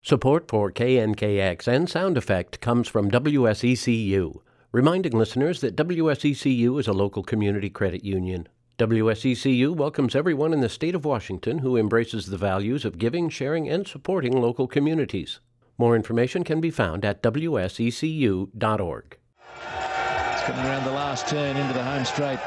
Support for KNKX and Sound Effect comes from WSECU, reminding listeners that WSECU is a local community credit union. WSECU welcomes everyone in the state of Washington who embraces the values of giving, sharing, and supporting local communities. More information can be found at wsecu.org. It's coming around the last turn into the home straight.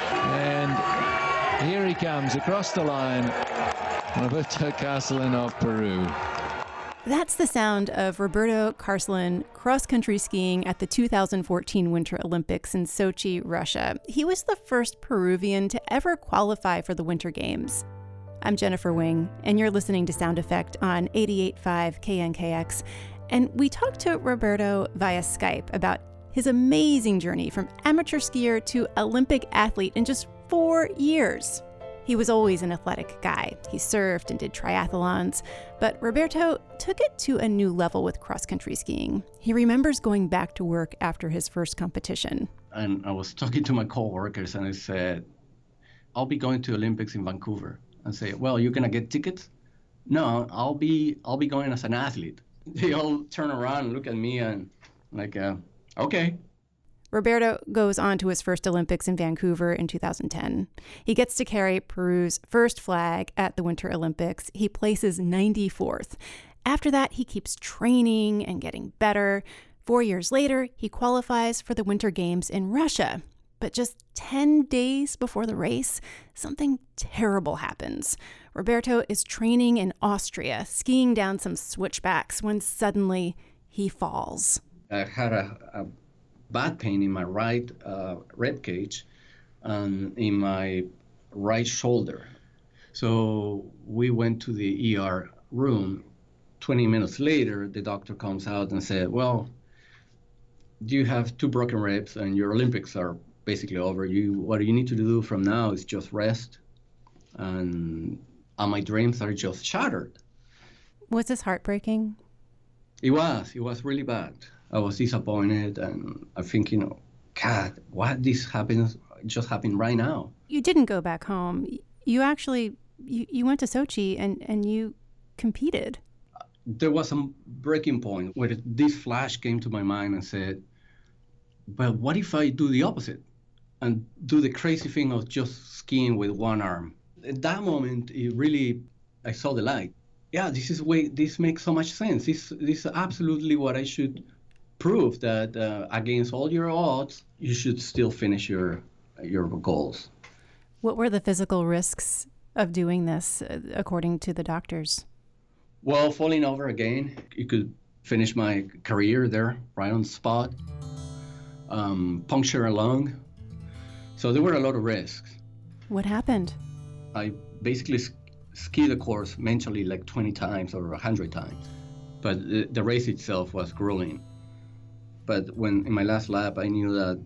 And here he comes across the line, Roberto Carcelin of Peru. That's the sound of Roberto Carcelin cross-country skiing at the 2014 Winter Olympics in Sochi, Russia. He was the first Peruvian to ever qualify for the Winter Games. I'm Jennifer Wing, and you're listening to Sound Effect on 88.5 KNKX. And we talked to Roberto via Skype about his amazing journey from amateur skier to Olympic athlete in just 4 years. He was always an athletic guy. He surfed and did triathlons, but Roberto took it to a new level with cross-country skiing. He remembers going back to work after his first competition. And I was talking to my coworkers and I said, I'll be going to Olympics in Vancouver. And say, well, you're gonna get tickets? No, I'll be going as an athlete. They all turn around and look at me and like, okay. Roberto goes on to his first Olympics in Vancouver in 2010. He gets to carry Peru's first flag at the Winter Olympics. He places 94th. After that, he keeps training and getting better. 4 years later, he qualifies for the Winter Games in Russia. But just 10 days before the race, something terrible happens. Roberto is training in Austria, skiing down some switchbacks, when suddenly he falls. I had a bad pain in my right rib cage and in my right shoulder. So we went to the ER room. 20 minutes later, the doctor comes out and said, well, you have 2 broken ribs and your Olympics are basically over. What you need to do from now is just rest. And my dreams are just shattered. Was this heartbreaking? It was really bad. I was disappointed, and I think, God, what this happens just happened right now. You didn't go back home. You actually, you went to Sochi and you competed. There was a breaking point where this flash came to my mind and said, well, what if I do the opposite and do the crazy thing of just skiing with one arm? At that moment, I saw the light. Yeah, this makes so much sense. This is absolutely what I should prove, that against all your odds, you should still finish your goals. What were the physical risks of doing this, according to the doctors? Well, falling over again, it could finish my career there, right on the spot. Puncture a lung. So there were a lot of risks. What happened? I basically skied the course mentally like 20 times or 100 times. But the race itself was grueling. But when in my last lap, I knew that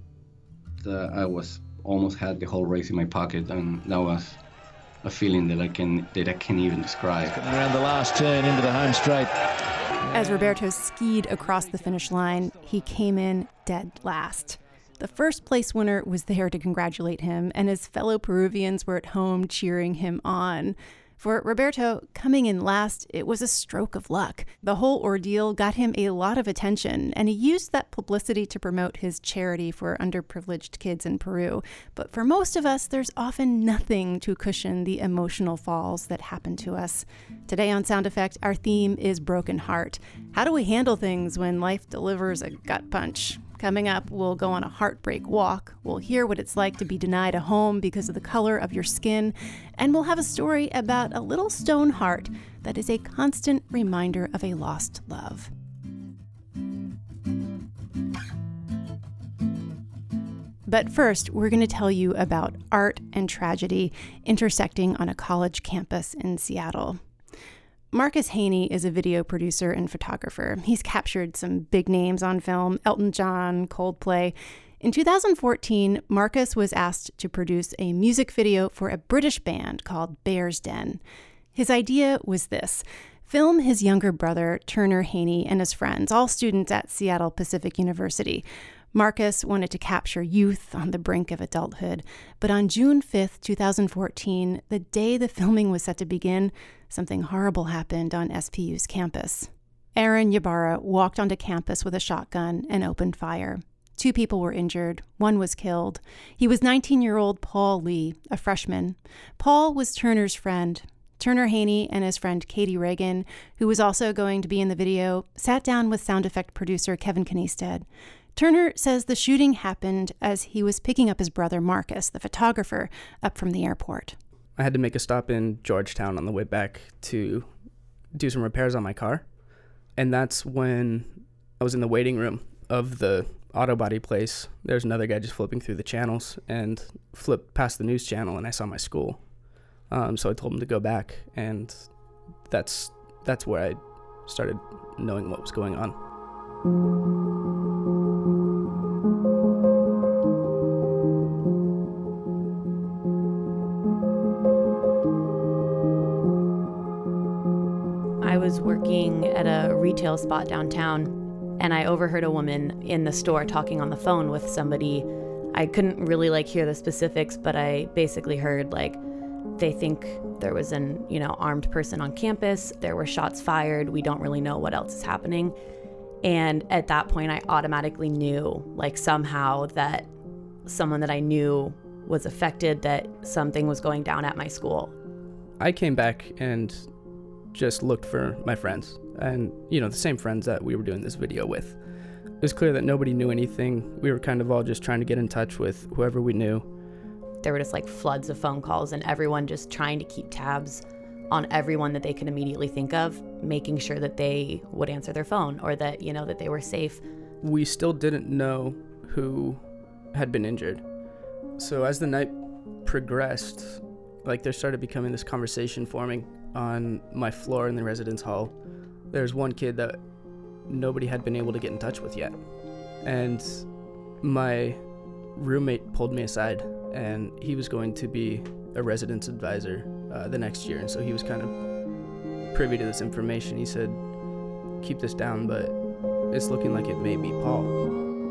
I was almost had the whole race in my pocket, and that was a feeling that I can't even describe. Coming around the last turn into the home straight. As Roberto skied across the finish line, he came in dead last. The first place winner was there to congratulate him, and his fellow Peruvians were at home cheering him on. For Roberto, coming in last, it was a stroke of luck. The whole ordeal got him a lot of attention, and he used that publicity to promote his charity for underprivileged kids in Peru. But for most of us, there's often nothing to cushion the emotional falls that happen to us. Today on Sound Effect, our theme is Broken Heart. How do we handle things when life delivers a gut punch? Coming up, we'll go on a heartbreak walk. We'll hear what it's like to be denied a home because of the color of your skin. And we'll have a story about a little stone heart that is a constant reminder of a lost love. But first, we're going to tell you about art and tragedy intersecting on a college campus in Seattle. Marcus Haney is a video producer and photographer. He's captured some big names on film, Elton John, Coldplay. In 2014, Marcus was asked to produce a music video for a British band called Bear's Den. His idea was this: film his younger brother, Turner Haney, and his friends, all students at Seattle Pacific University. Marcus wanted to capture youth on the brink of adulthood, but on June 5th, 2014, the day the filming was set to begin, something horrible happened on SPU's campus. Aaron Ybarra walked onto campus with a shotgun and opened fire. 2 people were injured. 1 was killed. He was 19-year-old Paul Lee, a freshman. Paul was Turner's friend. Turner Haney and his friend Katie Reagan, who was also going to be in the video, sat down with sound effect producer Kevin Kniestead. Turner says the shooting happened as he was picking up his brother Marcus, the photographer, up from the airport. I had to make a stop in Georgetown on the way back to do some repairs on my car. And that's when I was in the waiting room of the auto body place. There's another guy just flipping through the channels and flipped past the news channel, and I saw my school. So I told him to go back, and that's where I started knowing what was going on. I was working at a retail spot downtown, and I overheard a woman in the store talking on the phone with somebody. I couldn't really hear the specifics, but I basically heard they think there was an armed person on campus. There were shots fired. We don't really know what else is happening. And at that point, I automatically knew somehow that someone that I knew was affected, that something was going down at my school. I came back and just looked for my friends, and the same friends that we were doing this video with. It was clear that nobody knew anything. We were kind of all just trying to get in touch with whoever we knew. There were just floods of phone calls, and everyone just trying to keep tabs on everyone that they could immediately think of, making sure that they would answer their phone, or that that they were safe. We still didn't know who had been injured. So as the night progressed, there started becoming this conversation forming on my floor in the residence hall. There's one kid that nobody had been able to get in touch with yet. And my roommate pulled me aside, and he was going to be a residence advisor the next year. And so he was kind of privy to this information. He said, keep this down, but it's looking like it may be Paul.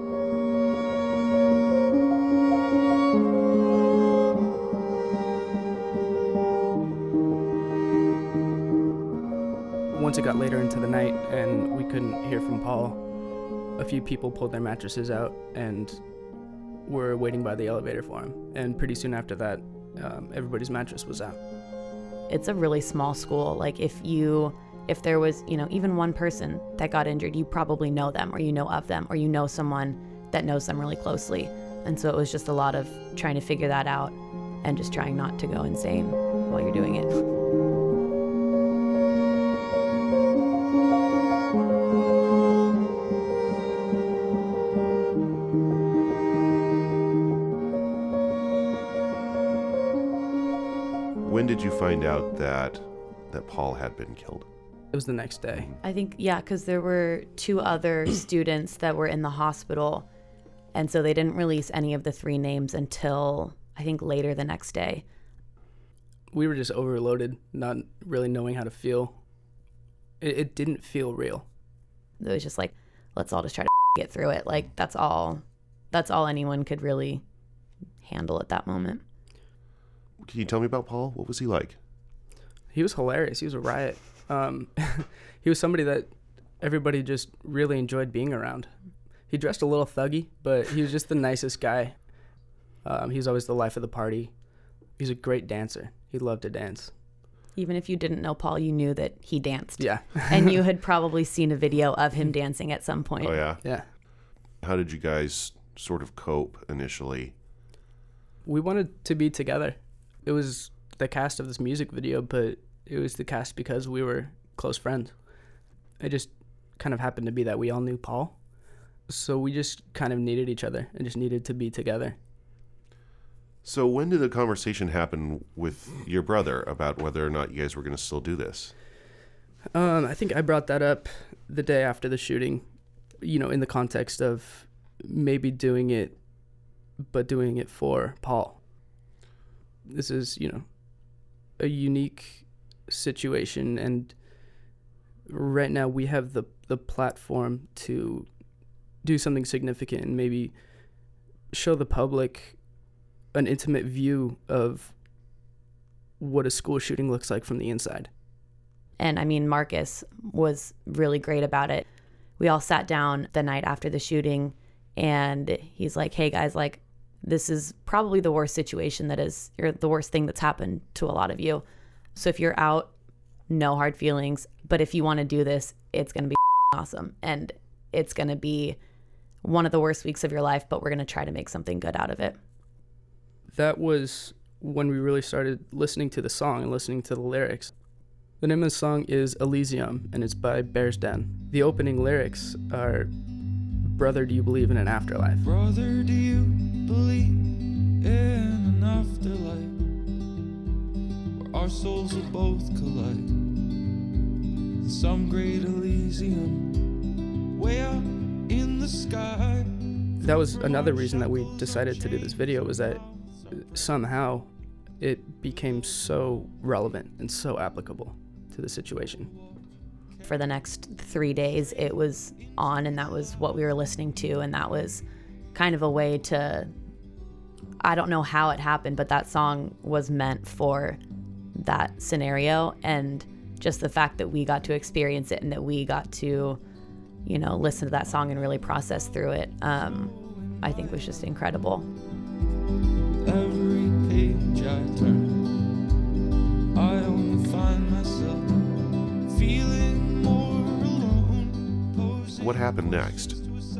Once it got later into the night and we couldn't hear from Paul, a few people pulled their mattresses out and were waiting by the elevator for him. And pretty soon after that, everybody's mattress was out. It's a really small school. If there was, even one person that got injured, you probably know them, or you know of them, or you know someone that knows them really closely. And so it was just a lot of trying to figure that out and just trying not to go insane while you're doing it. When did you find out that Paul had been killed? It was the next day. I think, because there were 2 other students that were in the hospital, and so they didn't release any of the 3 names until, I think, later the next day. We were just overloaded, not really knowing how to feel. It didn't feel real. It was just let's all just try to get through it. That's all anyone could really handle at that moment. Can you tell me about Paul? What was he like? He was hilarious. He was a riot. He was somebody that everybody just really enjoyed being around. He dressed a little thuggy, but he was just the nicest guy. He was always the life of the party. He's a great dancer. He loved to dance. Even if you didn't know Paul, you knew that he danced. Yeah. And you had probably seen a video of him dancing at some point. Oh, yeah? Yeah. How did you guys sort of cope initially? We wanted to be together. It was the cast of this music video, but it was the cast because we were close friends. It just kind of happened to be that we all knew Paul. So we just kind of needed each other and just needed to be together. So when did the conversation happen with your brother about whether or not you guys were going to still do this? I think I brought that up the day after the shooting, in the context of maybe doing it, but doing it for Paul. This is, a unique situation, and right now we have the platform to do something significant and maybe show the public an intimate view of what a school shooting looks like from the inside. And I mean, Marcus was really great about it. We all sat down the night after the shooting, and he's like, hey guys, like, this is probably the worst situation or the worst thing that's happened to a lot of you. So if you're out, no hard feelings. But if you want to do this, it's going to be awesome. And it's going to be one of the worst weeks of your life, but we're going to try to make something good out of it. That was when we really started listening to the song and listening to the lyrics. The name of the song is Elysium, and it's by Bears Den. The opening lyrics are, brother, do you believe in an afterlife? Brother, do you believe in an afterlife where our souls will both collide in some great Elysium way up in the sky? That was another reason that we decided to do this video, was that somehow it became so relevant and so applicable to the situation. For the next 3 days, it was on, and that was what we were listening to, and that was kind of a way to, I don't know how it happened, but that song was meant for that scenario, and just the fact that we got to experience it and that we got to, you know, listen to that song and really process through it, I think was just incredible. Every page I turn, I only find myself feeling more alone. What happened next?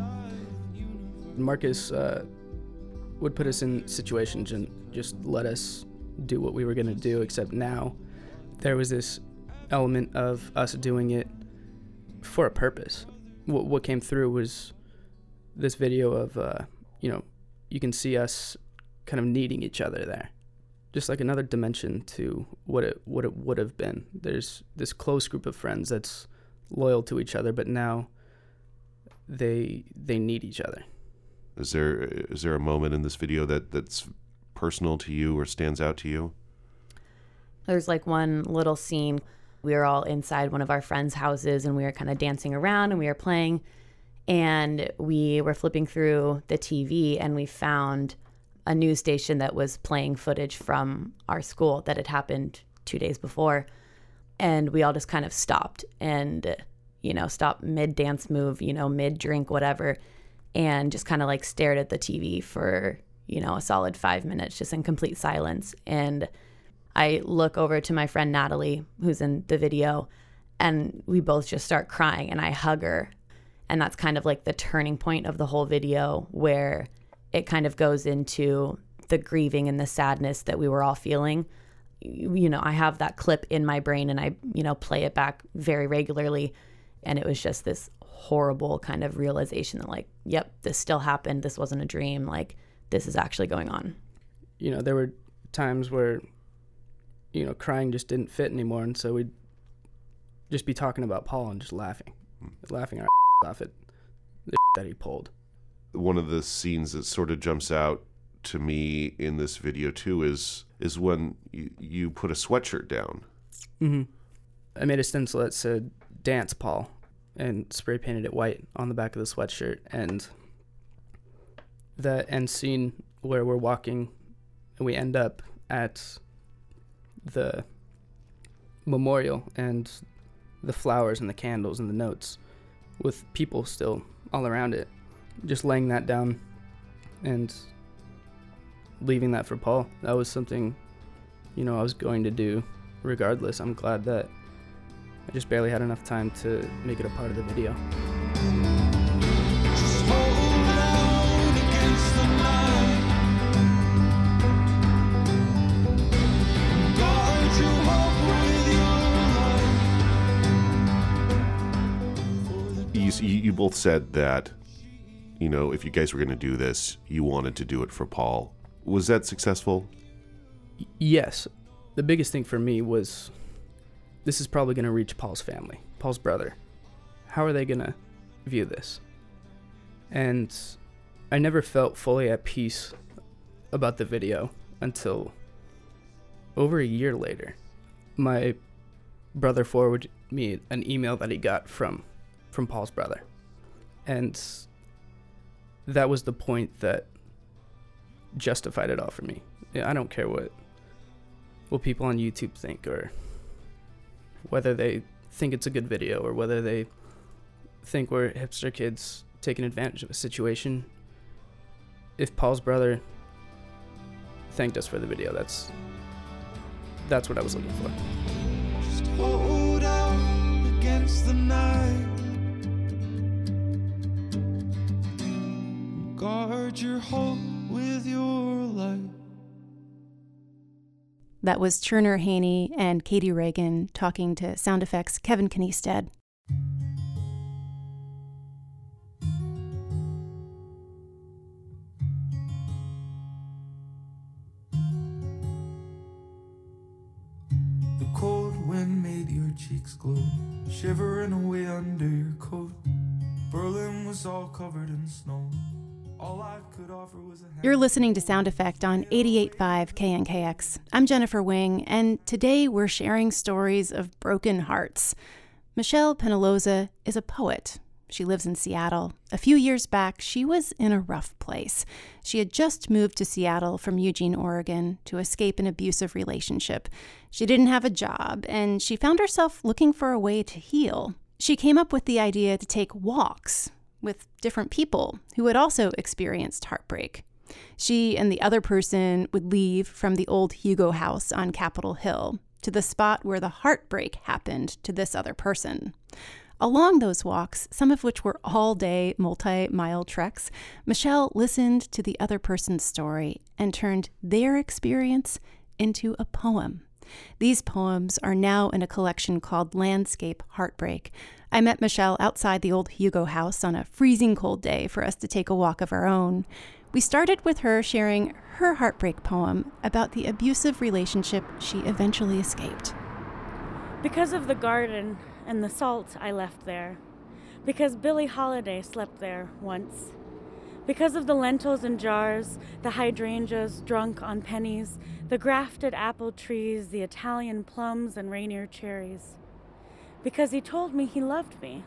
Marcus would put us in situations and just let us do what we were going to do, except now there was this element of us doing it for a purpose. What came through was this video of, you can see us kind of needing each other there. Just like another dimension to what it would have been. There's this close group of friends that's loyal to each other, but now they need each other. Is there a moment in this video that's personal to you or stands out to you? There's like one little scene. We were all inside one of our friends' houses, and we were kind of dancing around and we were playing, and we were flipping through the TV, and we found a news station that was playing footage from our school that had happened 2 days before. And we all just kind of stopped and, stopped mid-dance move, mid-drink, whatever, and just kind of like stared at the TV for, a solid 5 minutes, just in complete silence. And I look over to my friend Natalie, who's in the video, and we both just start crying, and I hug her. And that's kind of like the turning point of the whole video, where it kind of goes into the grieving and the sadness that we were all feeling. I have that clip in my brain, and I, play it back very regularly. And it was just this horrible kind of realization that, like, yep, this still happened. This wasn't a dream. Like, this is actually going on. There were times where, crying just didn't fit anymore. And so we'd just be talking about Paul and just laughing our off at the that he pulled. One of the scenes that sort of jumps out to me in this video too is when you put a sweatshirt down. Mm-hmm. I made a stencil that said "Dance, Paul," and spray painted it white on the back of the sweatshirt. And the end scene where we're walking and we end up at the memorial and the flowers and the candles and the notes with people still all around it. Just laying that down and leaving that for Paul. That was something, I was going to do regardless. I'm glad that I just barely had enough time to make it a part of the video. Just hold out against the night. Guard your hope with your life. You both said that, if you guys were going to do this, you wanted to do it for Paul. Was that successful? Yes. The biggest thing for me was, this is probably going to reach Paul's family, Paul's brother. How are they going to view this? And I never felt fully at peace about the video until over a year later. My brother forwarded me an email that he got from Paul's brother. And that was the point that justified it all for me. I don't care what people on YouTube think or whether they think it's a good video or whether they think we're hipster kids taking advantage of a situation. If Paul's brother thanked us for the video, that's what I was looking for. Just hold out against the night. Guard your hope with your light. That was Turner Haney and Katie Reagan talking to Sound Effects' Kevin Kniestead. The cold wind made your cheeks glow, shivering away under your coat. Berlin was all covered in snow. All I could offer was a hand. You're listening to Sound Effect on 88.5 KNKX. I'm Jennifer Wing, and today we're sharing stories of broken hearts. Michelle Penaloza is a poet. She lives in Seattle. A few years back, she was in a rough place. She had just moved to Seattle from Eugene, Oregon, to escape an abusive relationship. She didn't have a job, and she found herself looking for a way to heal. She came up with the idea to take walks with different people who had also experienced heartbreak. She and the other person would leave from the old Hugo house on Capitol Hill to the spot where the heartbreak happened to this other person. Along those walks, some of which were all-day, multi-mile treks, Michelle listened to the other person's story and turned their experience into a poem. These poems are now in a collection called Landscape Heartbreak. I met Michelle outside the old Hugo house on a freezing cold day for us to take a walk of our own. We started with her sharing her heartbreak poem about the abusive relationship she eventually escaped. Because of the garden and the salt I left there. Because Billie Holiday slept there once. Because of the lentils in jars, the hydrangeas drunk on pennies, the grafted apple trees, the Italian plums and Rainier cherries. Because he told me he loved me.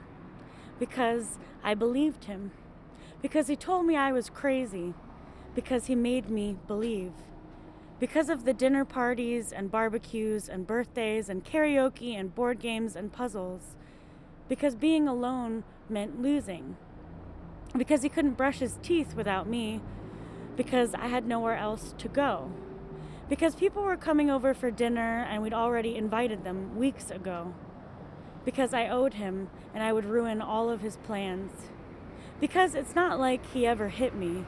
Because I believed him. Because he told me I was crazy. Because he made me believe. Because of the dinner parties and barbecues and birthdays and karaoke and board games and puzzles. Because being alone meant losing. Because he couldn't brush his teeth without me. Because I had nowhere else to go. Because people were coming over for dinner and we'd already invited them weeks ago. Because I owed him and I would ruin all of his plans. Because it's not like he ever hit me.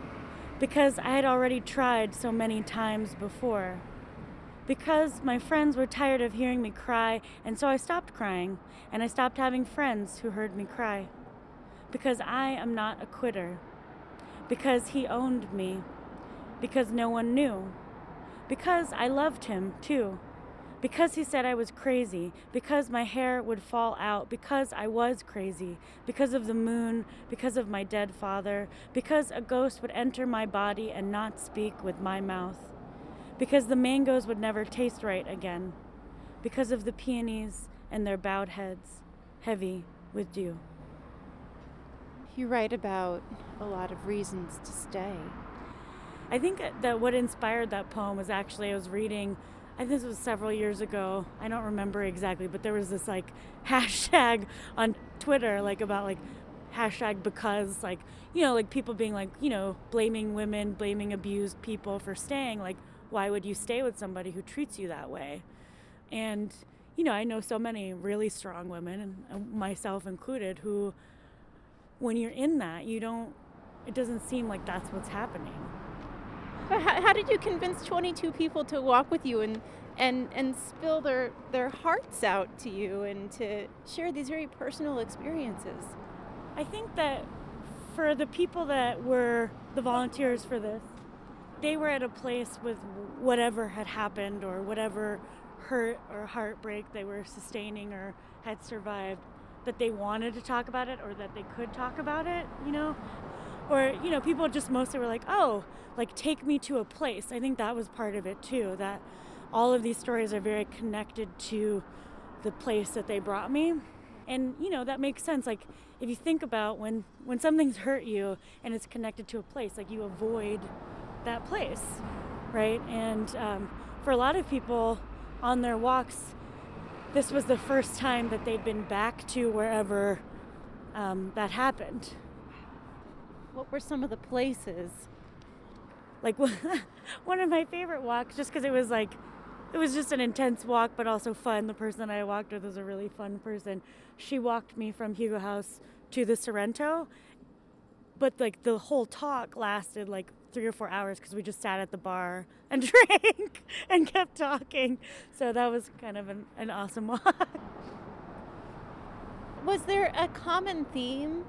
Because I had already tried so many times before. Because my friends were tired of hearing me cry, and so I stopped crying, and I stopped having friends who heard me cry. Because I am not a quitter. Because he owned me. Because no one knew. Because I loved him, too. Because he said I was crazy, because my hair would fall out, because I was crazy, because of the moon, because of my dead father, because a ghost would enter my body and not speak with my mouth, because the mangoes would never taste right again, because of the peonies and their bowed heads, heavy with dew. You write about a lot of reasons to stay. I think that what inspired that poem was actually, I was reading, I think this was several years ago. I don't remember exactly, but there was this like hashtag on Twitter, like about like hashtag because, like, you know, like people being like, you know, blaming women, blaming abused people for staying. Like, why would you stay with somebody who treats you that way? And, you know, I know so many really strong women, and myself included, who, when you're in that, it doesn't seem like that's what's happening. But how did you convince 22 people to walk with you and spill their hearts out to you and to share these very personal experiences? I think that for the people that were the volunteers for this, they were at a place with whatever had happened or whatever hurt or heartbreak they were sustaining or had survived, that they wanted to talk about it or that they could talk about it, you know? Or, you know, people just mostly were like, oh, like, take me to a place. I think that was part of it, too, that all of these stories are very connected to the place that they brought me. And, you know, that makes sense. Like, if you think about when something's hurt you and it's connected to a place, like, you avoid that place, right? And for a lot of people on their walks, this was the first time that they'd been back to wherever that happened. What were some of the places? Like one of my favorite walks, just because it was just an intense walk, but also fun. The person I walked with was a really fun person. She walked me from Hugo House to the Sorrento, but like the whole talk lasted like 3 or 4 hours because we just sat at the bar and drank and kept talking. So that was kind of an awesome walk. Was there a common theme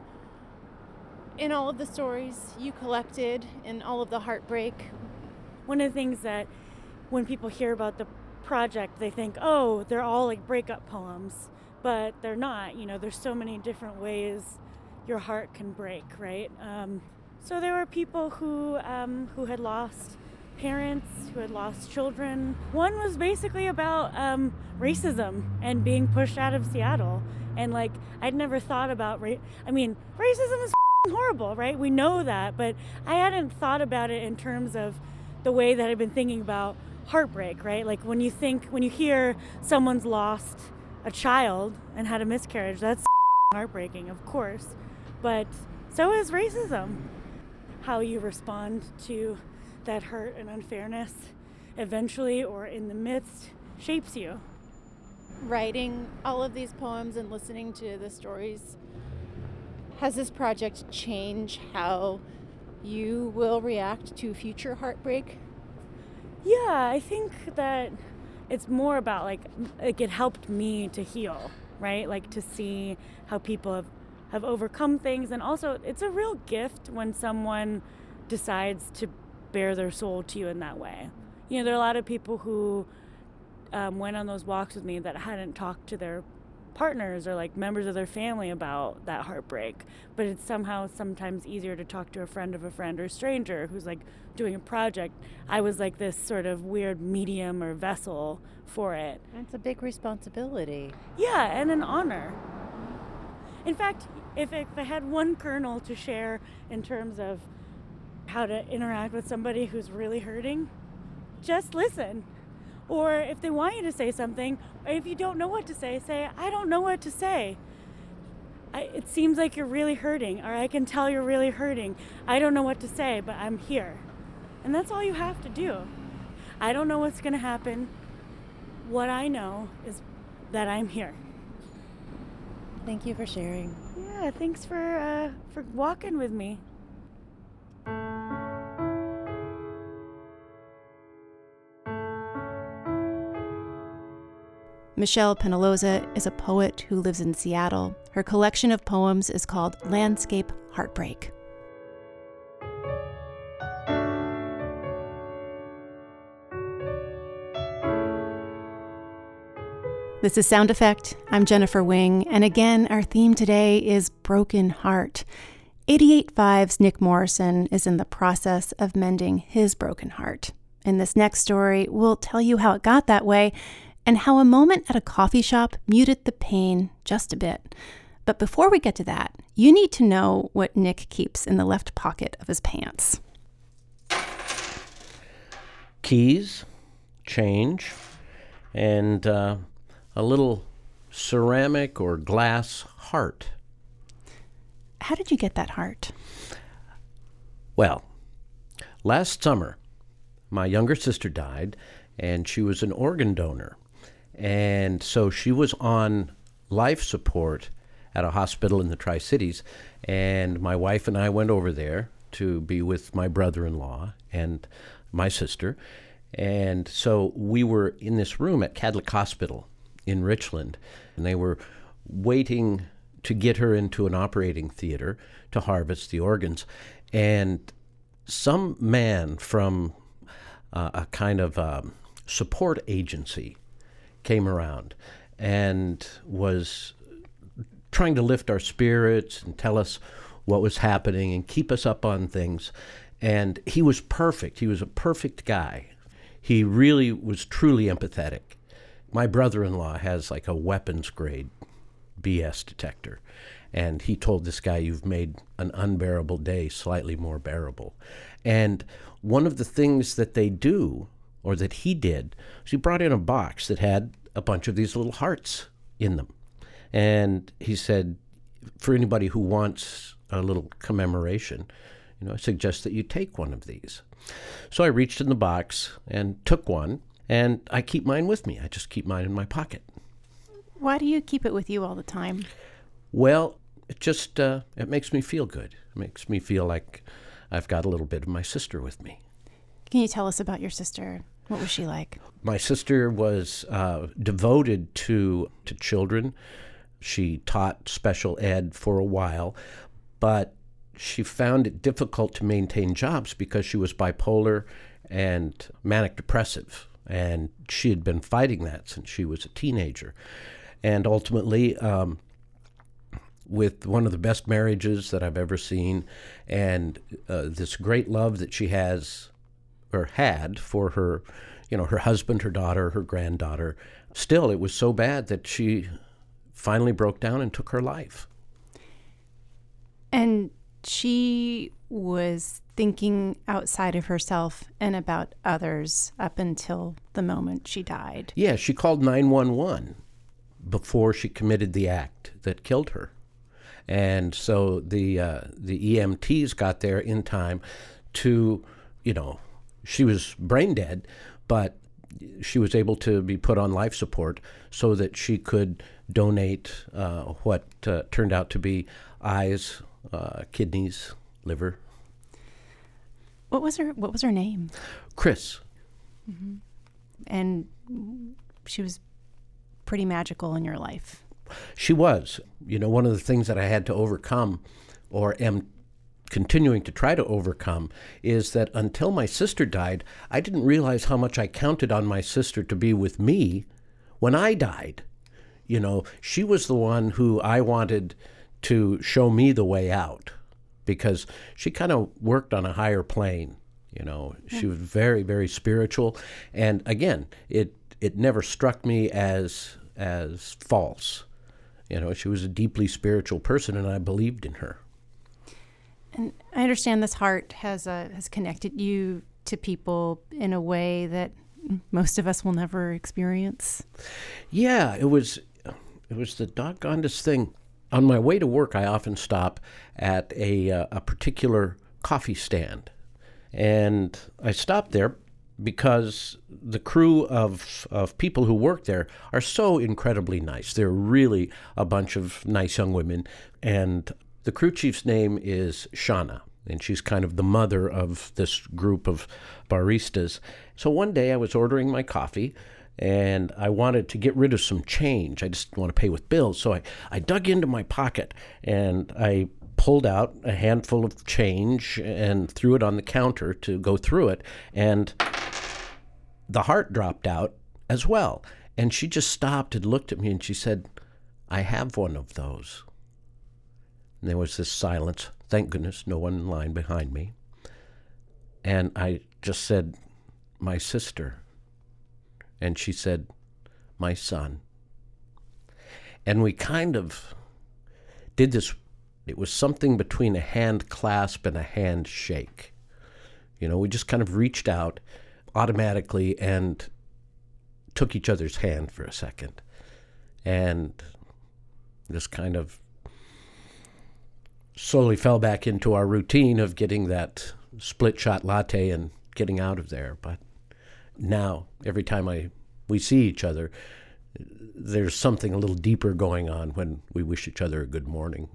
in all of the stories you collected, in all of the heartbreak? One of the things that when people hear about the project, they think, oh, they're all like breakup poems, but they're not. You know, there's so many different ways your heart can break, right? So there were people who had lost parents, who had lost children. One was basically about racism and being pushed out of Seattle. And like, I'd never thought about racism is horrible, right? We know that, but I hadn't thought about it in terms of the way that I've been thinking about heartbreak, right? Like when you hear someone's lost a child and had a miscarriage, that's heartbreaking, of course. But so is racism. How you respond to that hurt and unfairness eventually or in the midst shapes you. Writing all of these poems and listening to the stories, has this project changed how you will react to future heartbreak? Yeah, I think that it's more about like it helped me to heal, right? Like to see how people have overcome things. And also it's a real gift when someone decides to bare their soul to you in that way. You know, there are a lot of people who went on those walks with me that hadn't talked to their partners or like members of their family about that heartbreak, but it's somehow sometimes easier to talk to a friend of a friend or a stranger who's like doing a project. I was like this sort of weird medium or vessel for it. It's a big responsibility. Yeah, and an honor. In fact, if I had one kernel to share in terms of how to interact with somebody who's really hurting, just listen. Or if they want you to say something, or if you don't know what to say, I don't know what to say. It seems like you're really hurting, or I can tell you're really hurting. I don't know what to say, but I'm here. And that's all you have to do. I don't know what's going to happen. What I know is that I'm here. Thank you for sharing. Yeah, thanks for walking with me. Michelle Penaloza is a poet who lives in Seattle. Her collection of poems is called Landscape Heartbreak. This is Sound Effect. I'm Jennifer Wing, and again, our theme today is Broken Heart. 88.5's Nick Morrison is in the process of mending his broken heart. In this next story, we'll tell you how it got that way and how a moment at a coffee shop muted the pain just a bit. But before we get to that, you need to know what Nick keeps in the left pocket of his pants. Keys, change, and a little ceramic or glass heart. How did you get that heart? Well, last summer, my younger sister died, and she was an organ donor. And so she was on life support at a hospital in the Tri-Cities, and my wife and I went over there to be with my brother-in-law and my sister. And so we were in this room at Cadlick Hospital in Richland, and they were waiting to get her into an operating theater to harvest the organs. And some man from a kind of support agency came around and was trying to lift our spirits and tell us what was happening and keep us up on things. And he was perfect. He was a perfect guy. He really was truly empathetic. My brother-in-law has like a weapons grade BS detector. And he told this guy, you've made an unbearable day slightly more bearable. And one of the things that they do, or that he did, was he brought in a box that had a bunch of these little hearts in them. And he said, for anybody who wants a little commemoration, I suggest that you take one of these. So I reached in the box and took one, and I keep mine with me. I just keep mine in my pocket. Why do you keep it with you all the time? Well, it just, it makes me feel good. It makes me feel like I've got a little bit of my sister with me. Can you tell us about your sister? What was she like? My sister was devoted to children. She taught special ed for a while, but she found it difficult to maintain jobs because she was bipolar and manic depressive, and she had been fighting that since she was a teenager. And ultimately, with one of the best marriages that I've ever seen, and this great love that she has or had for her, her husband, her daughter, her granddaughter, still it was so bad that she finally broke down and took her life. And she was thinking outside of herself and about others up until the moment she died. Yeah, she called 911 before she committed the act that killed her. And so the EMTs got there in time to, she was brain dead, but she was able to be put on life support so that she could donate what turned out to be eyes, kidneys, liver. What was her name? Chris. Mm-hmm. And she was pretty magical in your life. She was. One of the things that I had to overcome, or am continuing to try to overcome, is that until my sister died, I didn't realize how much I counted on my sister to be with me when I died. She was the one who I wanted to show me the way out, because she kind of worked on a higher plane. She was very, very spiritual. And again, it never struck me as false. She was a deeply spiritual person, and I believed in her. And I understand this heart has connected you to people in a way that most of us will never experience. Yeah, it was the doggonedest thing. On my way to work, I often stop at a particular coffee stand, and I stop there because the crew of people who work there are so incredibly nice. They're really a bunch of nice young women. And the crew chief's name is Shauna, and she's kind of the mother of this group of baristas. So one day I was ordering my coffee, and I wanted to get rid of some change. I just didn't want to pay with bills. So I dug into my pocket, and I pulled out a handful of change and threw it on the counter to go through it. And the heart dropped out as well. And she just stopped and looked at me, and she said, "I have one of those." And there was this silence. Thank goodness, no one in line behind me. And I just said, "My sister." And she said, "My son." And we kind of did this. It was something between a hand clasp and a handshake. We just kind of reached out automatically and took each other's hand for a second. And just kind of slowly fell back into our routine of getting that split shot latte and getting out of there. But now, every time we see each other, there's something a little deeper going on when we wish each other a good morning,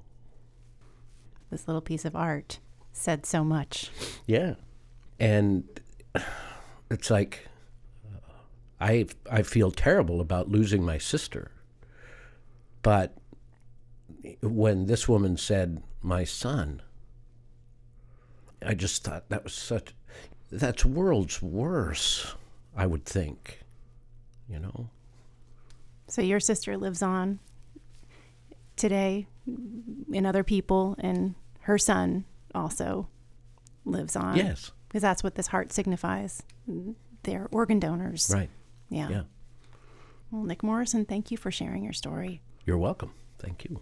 This little piece of art said so much. Yeah. And it's like, I feel terrible about losing my sister. But when this woman said, "My son," I just thought that's worlds worse, I would think, So your sister lives on today in other people, and her son also lives on. Yes. Because that's what this heart signifies. They're organ donors. Right. Yeah. Well, Nick Morrison, thank you for sharing your story. You're welcome. Thank you.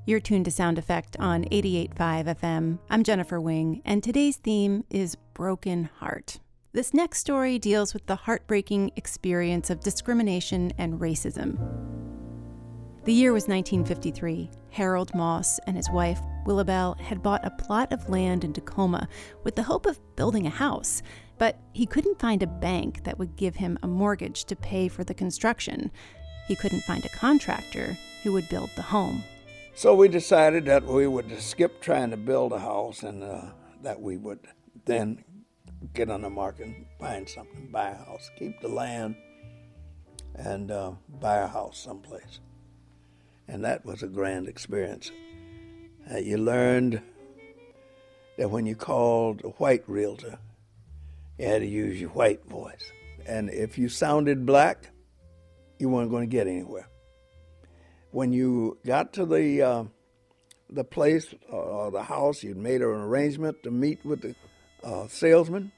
You're tuned to Sound Effect on 88.5 FM. I'm Jennifer Wing, and today's theme is Broken Heart. This next story deals with the heartbreaking experience of discrimination and racism. The year was 1953. Harold Moss and his wife, Willabelle, had bought a plot of land in Tacoma with the hope of building a house, but he couldn't find a bank that would give him a mortgage to pay for the construction. He couldn't find a contractor who would build the home. So we decided that we would skip trying to build a house and that we would then get on the market and find something, buy a house, keep the land, and buy a house someplace. And that was a grand experience. You learned that when you called a white realtor, you had to use your white voice. And if you sounded black, you weren't going to get anywhere. When you got to the place or the house, you'd made an arrangement to meet with the salesman.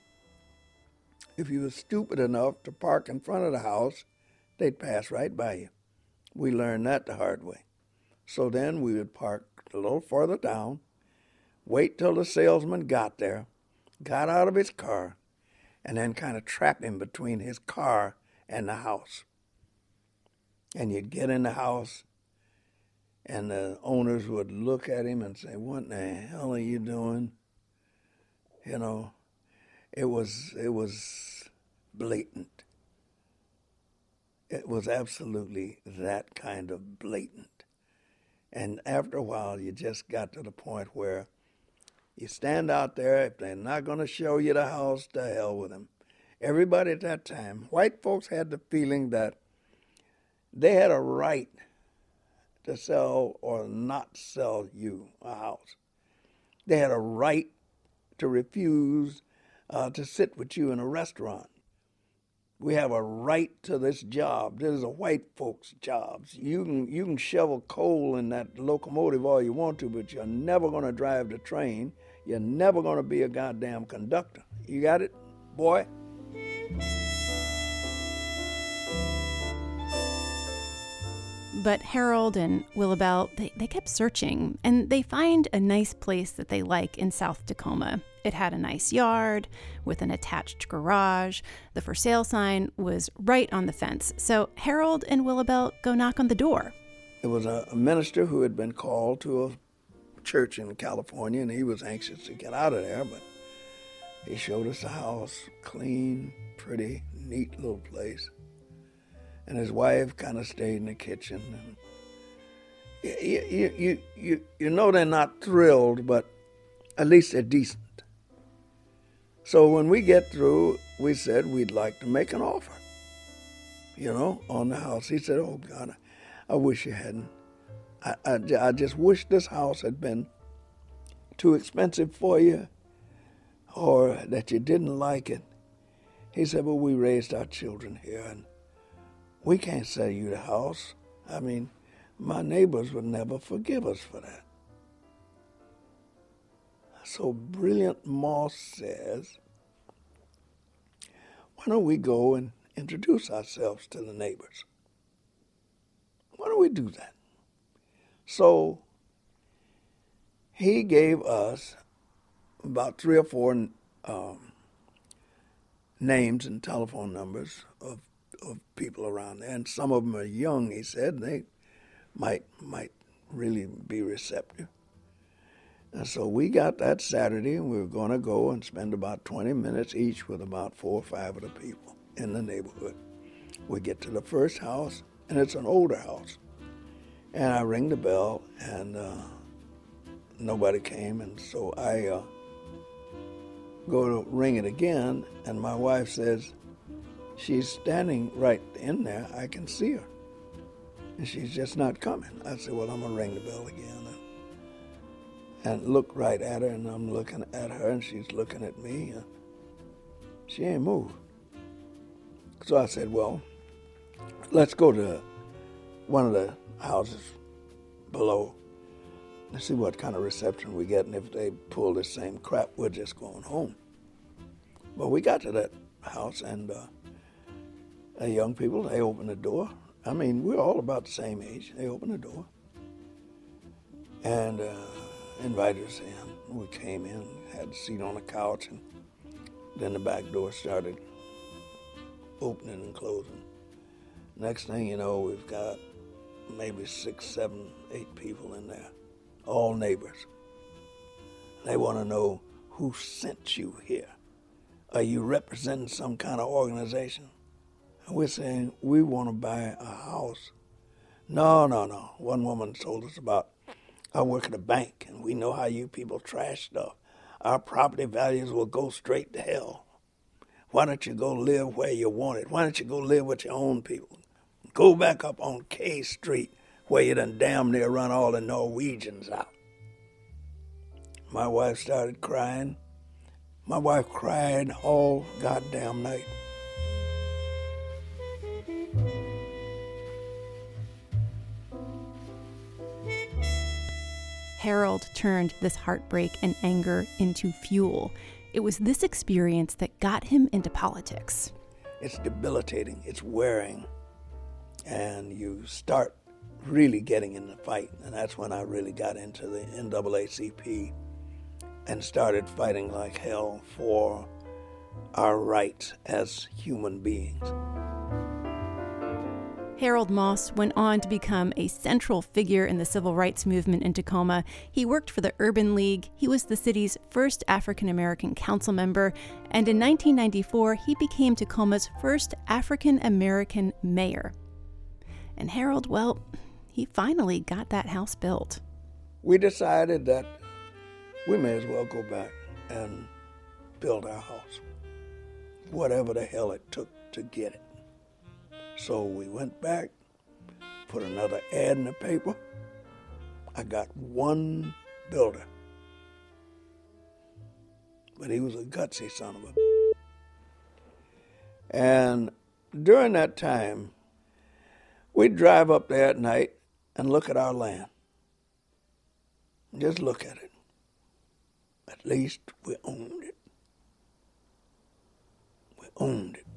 If you were stupid enough to park in front of the house, they'd pass right by you. We learned that the hard way. So then we would park a little further down, wait till the salesman got there, got out of his car, and then kind of trap him between his car and the house. And you'd get in the house, and the owners would look at him and say, "What in the hell are you doing?" You know, it was blatant. It was absolutely that kind of blatant. And after a while, you just got to the point where you stand out there. If they're not going to show you the house, to hell with them. Everybody at that time, white folks had the feeling that they had a right to sell or not sell you a house. They had a right to refuse to sit with you in a restaurant. We have a right to this job. This is a white folks' job. You can shovel coal in that locomotive all you want to, but you're never going to drive the train. You're never going to be a goddamn conductor. You got it, boy? But Harold and Willabelle, they kept searching, and they find a nice place that they like in South Tacoma. It had a nice yard with an attached garage. The for sale sign was right on the fence. So Harold and Willabelle go knock on the door. It was a minister who had been called to a church in California, and he was anxious to get out of there, but he showed us the house, clean, pretty, neat little place. And his wife kind of stayed in the kitchen. And you know they're not thrilled, but at least they're decent. So when we get through, we said we'd like to make an offer, on the house. He said, "Oh, God, I wish you hadn't. I just wish this house had been too expensive for you or that you didn't like it." He said, "Well, we raised our children here, and we can't sell you the house. I mean, my neighbors would never forgive us for that." So Brilliant Moss says, "Why don't we go and introduce ourselves to the neighbors? Why don't we do that?" So he gave us about 3 or 4 names and telephone numbers of people around there, and some of them are young, he said. They might really be receptive. And so we got that Saturday, and we were going to go and spend about 20 minutes each with about 4 or 5 of the people in the neighborhood. We get to the first house, and it's an older house. And I ring the bell, and nobody came, and so I go to ring it again, and my wife says, "She's standing right in there. I can see her. And she's just not coming." I said, "Well, I'm going to ring the bell again." And look right at her, and I'm looking at her, and she's looking at me. She ain't moved. So I said, "Well, let's go to one of the houses below and see what kind of reception we get, and if they pull the same crap, we're just going home." Well, we got to that house, and young people, they opened the door. I mean, we're all about the same age. They opened the door. and invited us in. We came in, had a seat on the couch, and then the back door started opening and closing. Next thing you know, we've got maybe 6, 7, 8 people in there, all neighbors. They want to know who sent you here. Are you representing some kind of organization? And we're saying, we want to buy a house. No. One woman told us about, I work at a bank, and we know how you people trash stuff. Our property values will go straight to hell. Why don't you go live where you want it? Why don't you go live with your own people? Go back up on K Street, where you done damn near run all the Norwegians out. My wife started crying. My wife cried all goddamn night. Harold turned this heartbreak and anger into fuel. It was this experience that got him into politics. It's debilitating, it's wearing, and you start really getting in the fight. And that's when I really got into the NAACP and started fighting like hell for our rights as human beings. Harold Moss went on to become a central figure in the civil rights movement in Tacoma. He worked for the Urban League. He was the city's first African-American council member. And in 1994, he became Tacoma's first African-American mayor. And Harold, well, he finally got that house built. We decided that we may as well go back and build our house, whatever the hell it took to get it. So we went back, put another ad in the paper. I got one builder, but he was a gutsy son of a. And during that time, we'd drive up there at night and look at our land. Just look at it. At least we owned it. We owned it.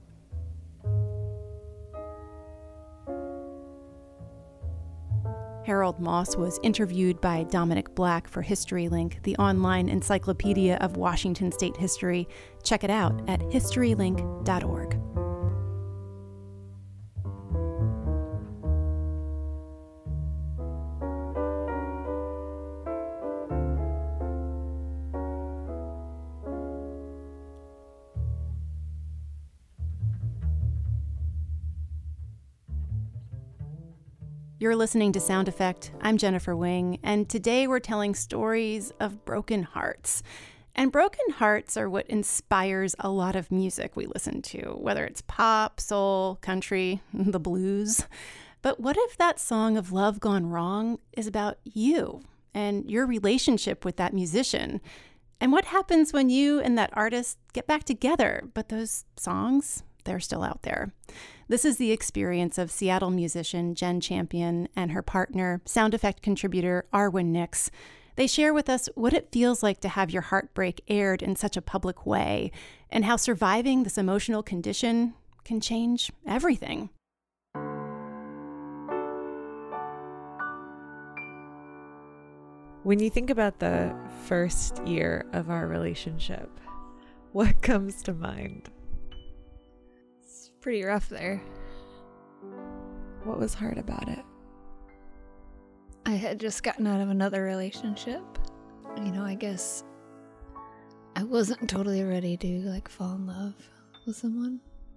Harold Moss was interviewed by Dominic Black for HistoryLink, the online encyclopedia of Washington state history. Check it out at historylink.org. You're listening to Sound Effect. I'm Jennifer Wing, and today we're telling stories of broken hearts. And broken hearts are what inspires a lot of music we listen to, whether it's pop, soul, country, the blues. But what if that song of love gone wrong is about you and your relationship with that musician? And what happens when you and that artist get back together, but those songs, they're still out there? This is the experience of Seattle musician Jen Champion and her partner, sound effect contributor Arwen Nix. They share with us what it feels like to have your heartbreak aired in such a public way, and how surviving this emotional condition can change everything. When you think about the first year of our relationship, what comes to mind? Pretty rough there. What was hard about it? I had just gotten out of another relationship. I guess I wasn't totally ready to fall in love with someone.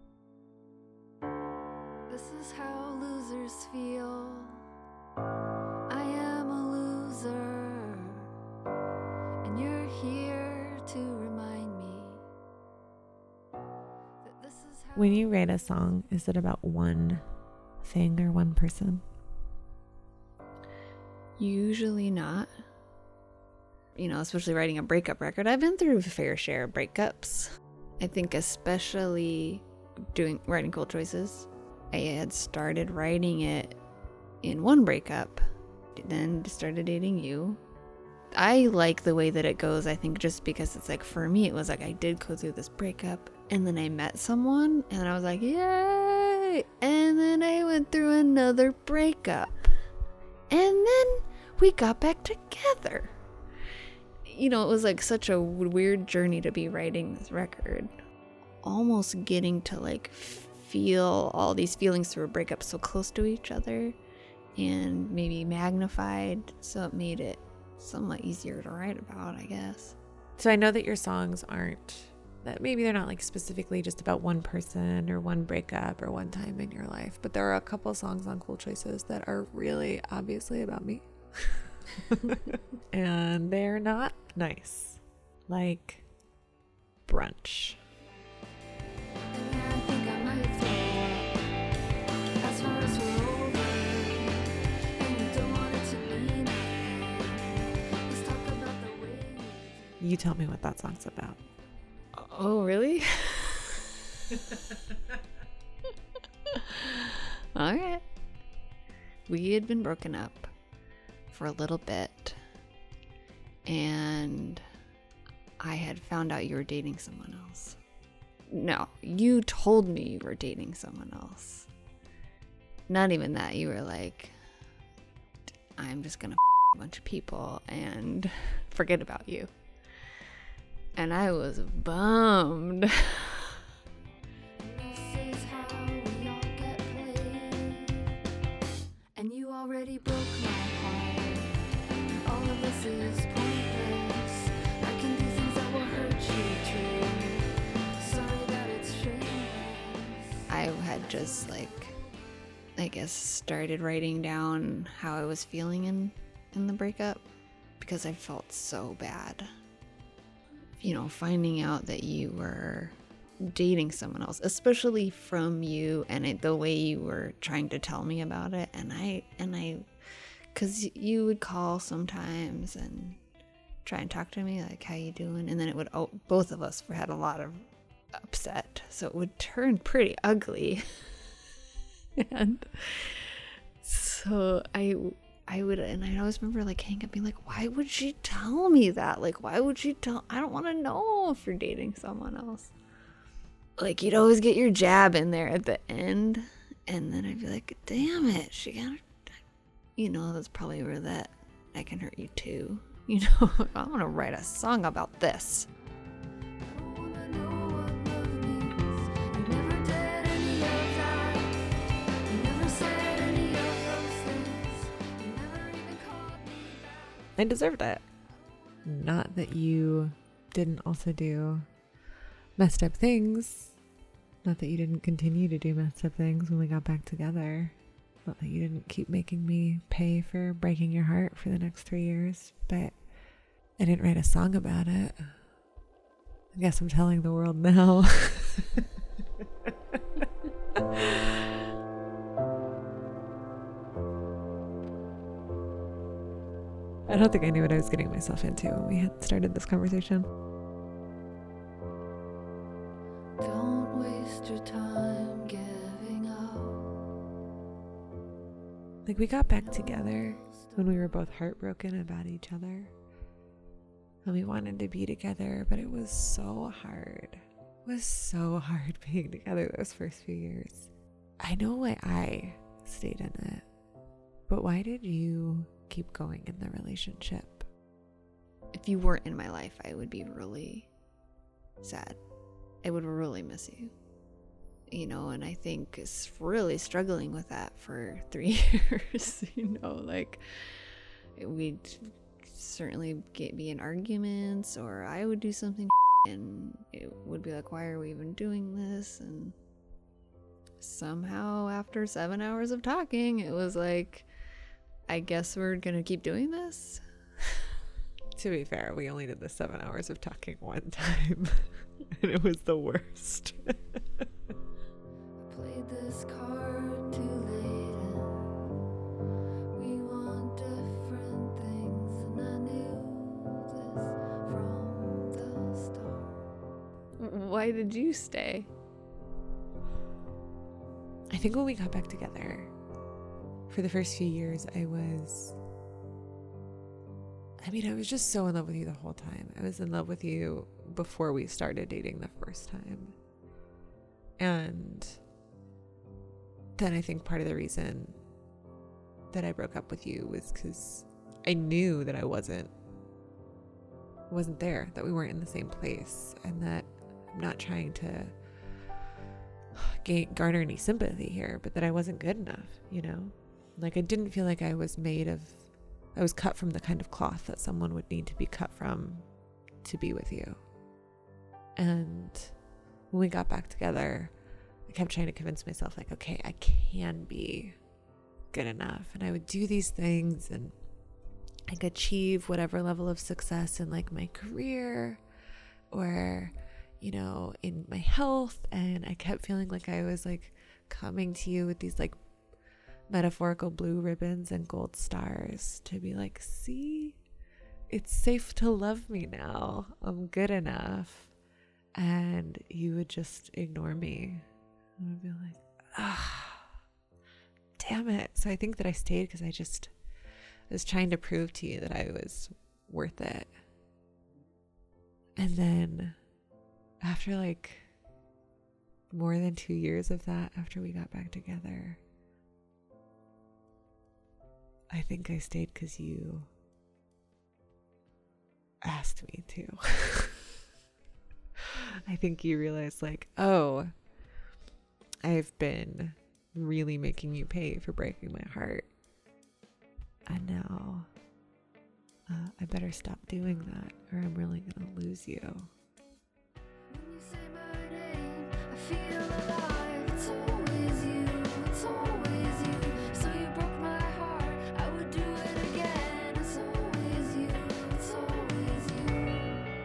This is how losers feel. I am a loser, and you're here to remind me. When you write a song, is it about one thing or one person? Usually not. Especially writing a breakup record. I've been through a fair share of breakups. I think especially writing Cold Choices. I had started writing it in one breakup, then started dating you. I like the way that it goes, I think, just because it's for me, it was I did go through this breakup, and then I met someone, and I was like, yay! And then I went through another breakup. And then we got back together. You know, it was like such a weird journey to be writing this record. Almost getting to like feel all these feelings through a breakup so close to each other and maybe magnified, so it made it somewhat easier to write about, I guess. So I know that your songs aren't, that maybe they're not like specifically just about one person or one breakup or one time in your life, but there are a couple songs on Cool Choices that are really obviously about me. And they're not nice. Like Brunch. You tell me what that song's about. Oh, really? All right. We had been broken up for a little bit, and I had found out you were dating someone else. No, you told me you were dating someone else. Not even that. You were like, I'm just gonna a bunch of people and forget about you. And I was bummed. And you already broke my heart. All of this is pointless. I can do things that will hurt you too. Sorry that it's shameless. I had just I guess started writing down how I was feeling in the breakup because I felt so bad. You know, finding out that you were dating someone else, especially from you and the way you were trying to tell me about it. And I, cause you would call sometimes and try and talk to me like, how you doing? And then it would, both of us had a lot of upset. So it would turn pretty ugly. And so I would, and I always remember like hanging up being like, why would she tell me that? Like, why would she I don't want to know if you're dating someone else. Like, you'd always get your jab in there at the end, and then I'd be like, damn it, she got, you know, that's probably where that can hurt you too. You know, I want to write a song about this. I deserved it. Not that you didn't also do messed up things. Not that you didn't continue to do messed up things when we got back together. Not that you didn't keep making me pay for breaking your heart for the next 3 years. But I didn't write a song about it. I guess I'm telling the world now. I don't think I knew what I was getting myself into when we had started this conversation. Don't waste your time giving up. Like, we got back together when we were both heartbroken about each other. And we wanted to be together, but it was so hard. It was so hard being together those first few years. I know why I stayed in it, but why did you keep going in the relationship? If you weren't in my life, I would be really sad. I would really miss you. You know, and I think it's really struggling with that for 3 years. You know, like, we'd certainly be in arguments, or I would do something and it would be like, why are we even doing this? And somehow after 7 hours of talking, it was like, I guess we're gonna keep doing this. To be fair, we only did the 7 hours of talking one time, and it was the worst. Played this card too late, and we want different things, and I knew this from the start. Why did you stay? I think when we got back together, for the first few years, I was just so in love with you the whole time. I was in love with you before we started dating the first time. And then I think part of the reason that I broke up with you was because I knew that I wasn't there, that we weren't in the same place, and that I'm not trying to garner any sympathy here, but that I wasn't good enough, you know? Like, I didn't feel like I was cut from the kind of cloth that someone would need to be cut from to be with you. And when we got back together, I kept trying to convince myself, like, okay, I can be good enough. And I would do these things and I could achieve whatever level of success in like my career or, you know, in my health. And I kept feeling like I was like coming to you with these like metaphorical blue ribbons and gold stars to be like, see, it's safe to love me now. I'm good enough. And you would just ignore me. And I'd be like, damn it. So I think that I stayed because I was trying to prove to you that I was worth it. And then after like more than 2 years of that, after we got back together, I think I stayed because you asked me to. I think you realized like, oh, I've been really making you pay for breaking my heart. And now I better stop doing that or I'm really going to lose you. When you say my name, I feel alive. It's always you, it's always you. So you broke my heart, I would do it again. It's always you, it's always you.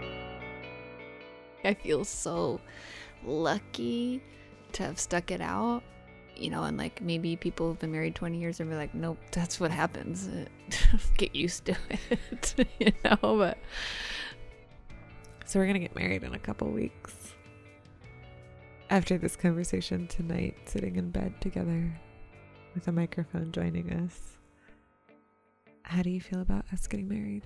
I feel so lucky to have stuck it out, you know, and like maybe people who've been married 20 years and be like, nope, that's what happens. Get used to it, you know, but. So we're going to get married in a couple weeks. After this conversation tonight, sitting in bed together with a microphone joining us. How do you feel about us getting married?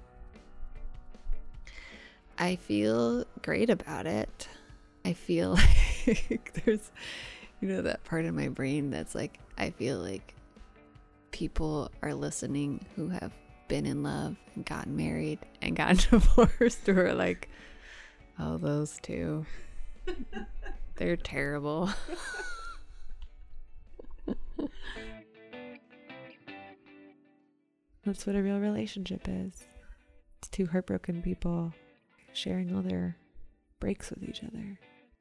I feel great about it. I feel like there's, you know, that part of my brain that's like, I feel like people are listening who have been in love and gotten married and gotten divorced who are like, oh, those two, they're terrible. That's what a real relationship is. It's two heartbroken people sharing all their breaks with each other.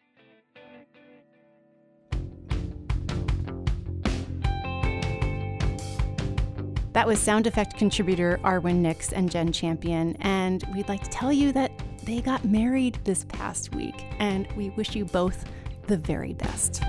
That was sound effect contributor Arwen Nix and Jen Champion, and we'd like to tell you that they got married this past week, and we wish you both the very best.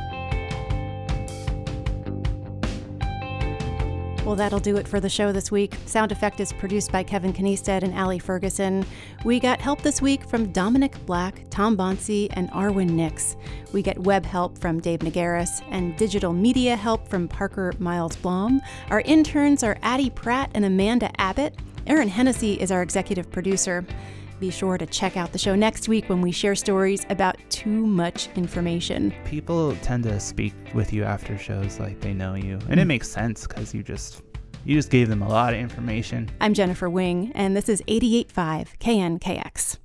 Well, that'll do it for the show this week. Sound Effect is produced by Kevin Kniestead and Ali Ferguson. We got help this week from Dominic Black, Tom Bonsi, and Arwen Nix. We get web help from Dave Nagaris and digital media help from Parker Miles Blom. Our interns are Addie Pratt and Amanda Abbott. Aaron Hennessy is our executive producer. Be sure to check out the show next week when we share stories about too much information. People tend to speak with you after shows like they know you, and it makes sense because you just gave them a lot of information. I'm Jennifer Wing, and this is 88.5 KNKX.